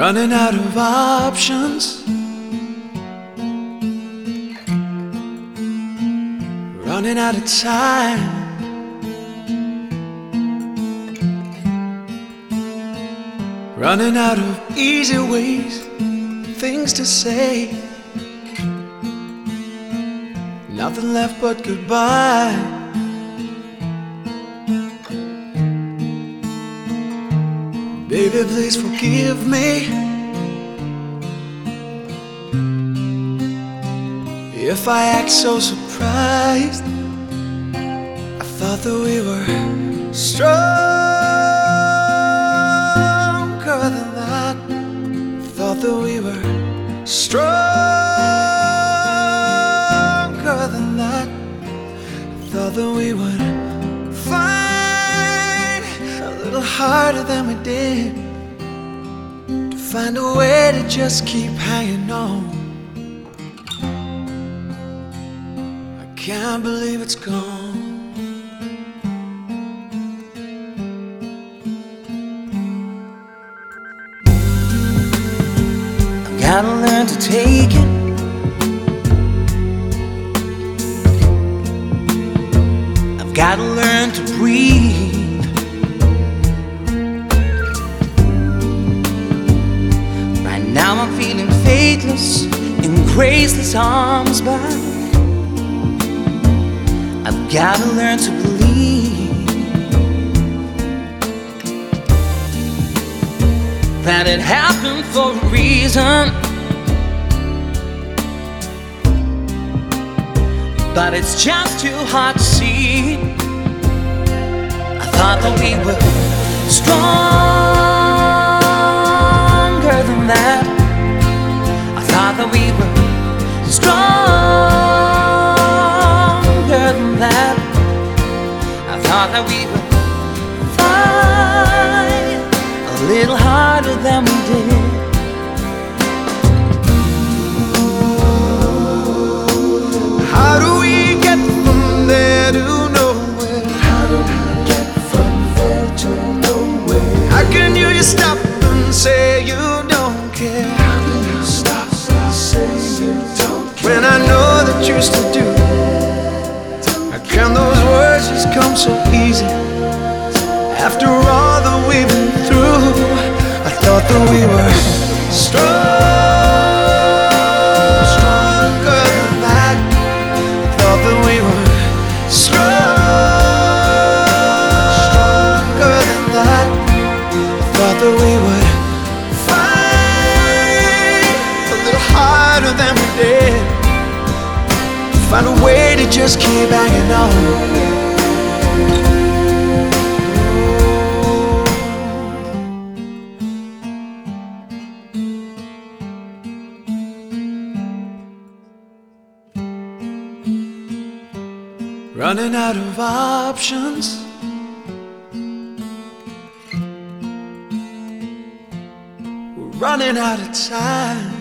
Running out of options, running out of time, running out of easy ways, things to say. Nothing left but goodbye. Baby, please forgive me if I act so surprised. I thought that we were stronger than that. I thought that we were stronger than that. I thought that we would fight a little harder than we did, to find a way to just keep hanging on. I can't believe it's gone. I've gotta learn to take it. I've gotta learn to breathe. Right now I'm feeling faithless in graceless arms, but I've gotta learn to believe that it happened for a reason, but it's just too hard to see. I thought that we were stronger than that. I thought that we were stronger than that. I thought that we would fight a little harder than we did. How do we get from there to nowhere? How do we get from there to nowhere? How can you just stop and say you don't care? How can you stop and say you don't care when I know that you still do? How can those words just come so easy after all that we've been through? I thought that we were stronger than that. I thought that we were stronger than that. I thought that we would fight a little harder than we did, find a way to just keep hanging on. Running out of options, we're running out of time,